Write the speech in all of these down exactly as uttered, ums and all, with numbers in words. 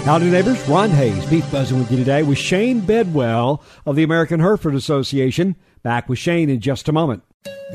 Howdy, neighbors. Ron Hayes, Beef Buzzing with you today with Shane Bedwell of the American Hereford Association. Back with Shane in just a moment.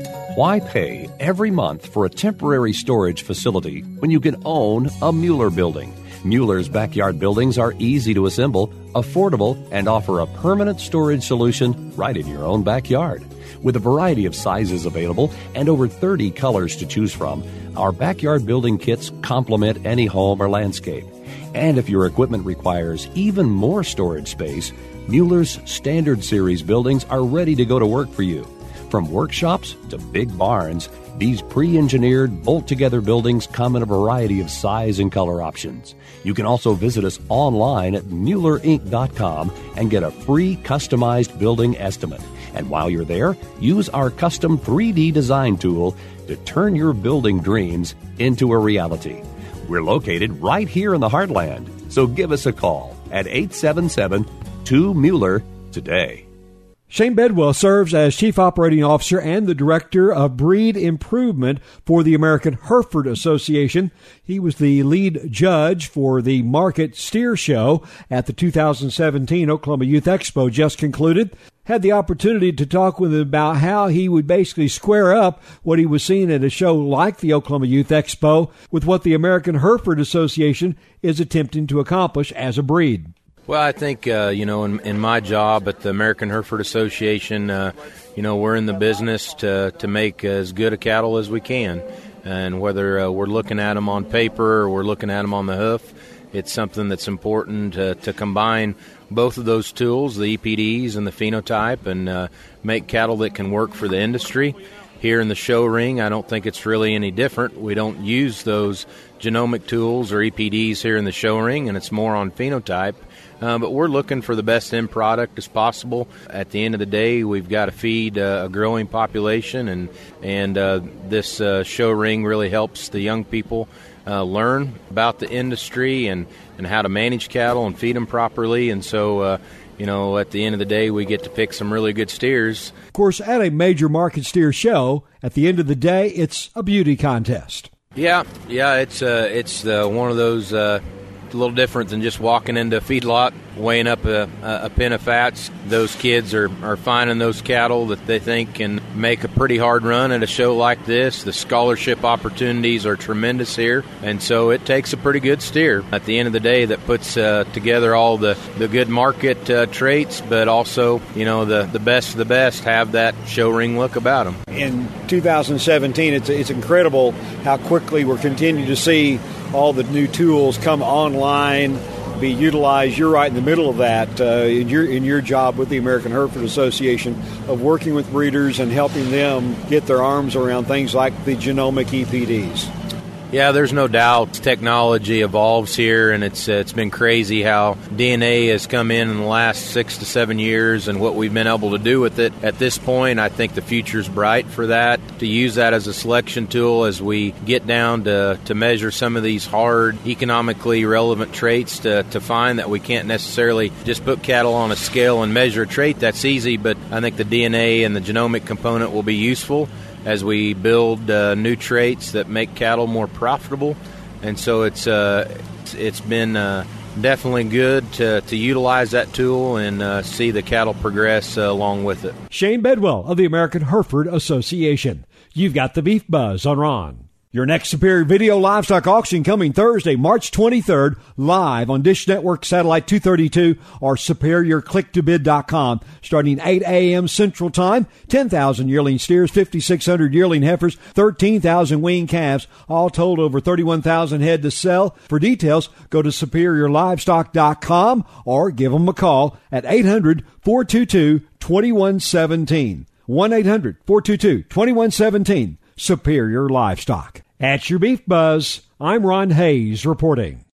Why pay every month for a temporary storage facility when you can own a Mueller building? Mueller's backyard buildings are easy to assemble, affordable, and offer a permanent storage solution right in your own backyard. With a variety of sizes available and over thirty colors to choose from, our backyard building kits complement any home or landscape. And if your equipment requires even more storage space, Mueller's Standard Series buildings are ready to go to work for you. From workshops to big barns, these pre-engineered, bolt-together buildings come in a variety of size and color options. You can also visit us online at Mueller Inc dot com and get a free customized building estimate. And while you're there, use our custom three D design tool to turn your building dreams into a reality. We're located right here in the Heartland, so give us a call at eight seven seven, two Mueller today. Shane Bedwell serves as Chief Operating Officer and the Director of Breed Improvement for the American Hereford Association. He was the lead judge for the Market Steer Show at the two thousand seventeen Oklahoma Youth Expo just concluded. Had the opportunity to talk with him about how he would basically square up what he was seeing at a show like the Oklahoma Youth Expo with what the American Hereford Association is attempting to accomplish as a breed. Well, I think, uh, you know, in, in my job at the American Hereford Association, uh, you know, we're in the business to, to make as good a cattle as we can. And whether uh, we're looking at them on paper or we're looking at them on the hoof, it's something that's important to, to combine both of those tools, the E P Ds and the phenotype, and uh, make cattle that can work for the industry. Here in the show ring, I don't think it's really any different. We don't use those genomic tools or E P Ds here in the show ring, and it's more on phenotype. Uh, but we're looking for the best end product as possible. At the end of the day, we've got to feed uh, a growing population, and and uh, this uh, show ring really helps the young people uh, learn about the industry and, and how to manage cattle and feed them properly. And so, uh, you know, at the end of the day, we get to pick some really good steers. Of course, at a major market steer show, at the end of the day, it's a beauty contest. Yeah, yeah, it's uh, it's uh, one of those. Uh, a little different than just walking into a feedlot, weighing up a, a pen of fats. Those kids are, are finding those cattle that they think can make a pretty hard run at a show like this. The scholarship opportunities are tremendous here, and so it takes a pretty good steer at the end of the day that puts uh, together all the, the good market uh, traits, but also, you know, the, the best of the best have that show ring look about them. In two thousand seventeen, it's, it's incredible how quickly we're continuing to see all the new tools come online, be utilized. You're right in the middle of that uh, in your in your job with the American Hereford Association of working with breeders and helping them get their arms around things like the genomic E P Ds. Yeah, there's no doubt technology evolves here, and it's uh, it's been crazy how D N A has come in in the last six to seven years and what we've been able to do with it. At this point, I think the future's bright for that, to use that as a selection tool as we get down to, to measure some of these hard, economically relevant traits to, to find that we can't necessarily just put cattle on a scale and measure a trait. That's easy, but I think the D N A and the genomic component will be useful as we build uh, new traits that make cattle more profitable. And so it's uh, it's, it's been uh, definitely good to, to utilize that tool and uh, see the cattle progress uh, along with it. Shane Bedwell of the American Hereford Association. You've got the Beef Buzz on Ron. Your next Superior Video Livestock Auction coming Thursday, March twenty-third, live on Dish Network Satellite two thirty-two or superior click to bid dot com, starting eight a.m. Central Time. ten thousand yearling steers, fifty-six hundred yearling heifers, thirteen thousand weaned calves, all told over thirty-one thousand head to sell. For details, go to superior livestock dot com or give them a call at eight hundred, four two two, two one one seven. one eight hundred, four two two, two one one seven. Superior Livestock. At your Beef Buzz, I'm Ron Hayes reporting.